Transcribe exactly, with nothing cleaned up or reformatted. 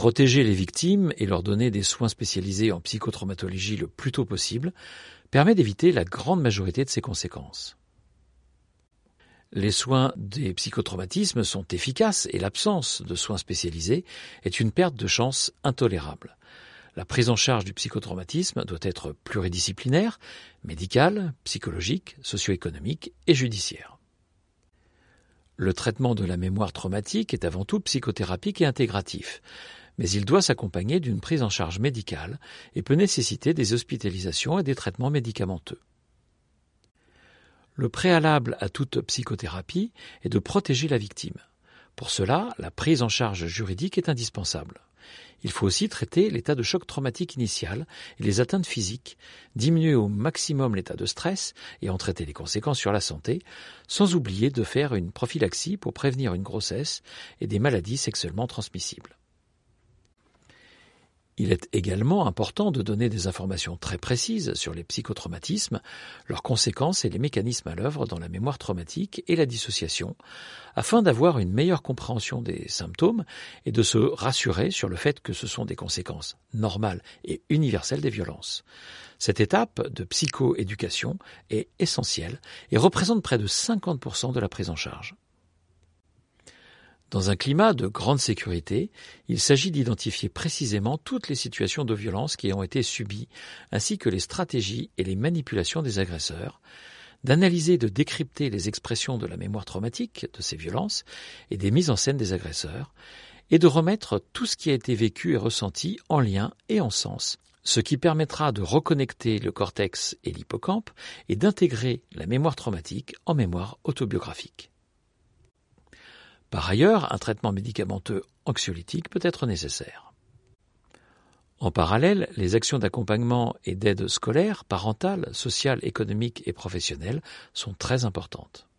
Protéger les victimes et leur donner des soins spécialisés en psychotraumatologie le plus tôt possible permet d'éviter la grande majorité de ces conséquences. Les soins des psychotraumatismes sont efficaces et l'absence de soins spécialisés est une perte de chance intolérable. La prise en charge du psychotraumatisme doit être pluridisciplinaire, médicale, psychologique, socio-économique et judiciaire. Le traitement de la mémoire traumatique est avant tout psychothérapique et intégratif, mais il doit s'accompagner d'une prise en charge médicale et peut nécessiter des hospitalisations et des traitements médicamenteux. Le préalable à toute psychothérapie est de protéger la victime. Pour cela, la prise en charge juridique est indispensable. Il faut aussi traiter l'état de choc traumatique initial et les atteintes physiques, diminuer au maximum l'état de stress et en traiter les conséquences sur la santé, sans oublier de faire une prophylaxie pour prévenir une grossesse et des maladies sexuellement transmissibles. Il est également important de donner des informations très précises sur les psychotraumatismes, leurs conséquences et les mécanismes à l'œuvre dans la mémoire traumatique et la dissociation, afin d'avoir une meilleure compréhension des symptômes et de se rassurer sur le fait que ce sont des conséquences normales et universelles des violences. Cette étape de psychoéducation est essentielle et représente près de cinquante pour cent de la prise en charge. Dans un climat de grande sécurité, il s'agit d'identifier précisément toutes les situations de violence qui ont été subies, ainsi que les stratégies et les manipulations des agresseurs, d'analyser et de décrypter les expressions de la mémoire traumatique de ces violences et des mises en scène des agresseurs, et de remettre tout ce qui a été vécu et ressenti en lien et en sens, ce qui permettra de reconnecter le cortex et l'hippocampe et d'intégrer la mémoire traumatique en mémoire autobiographique. Par ailleurs, un traitement médicamenteux anxiolytique peut être nécessaire. En parallèle, les actions d'accompagnement et d'aide scolaire, parentale, sociale, économique et professionnelle sont très importantes.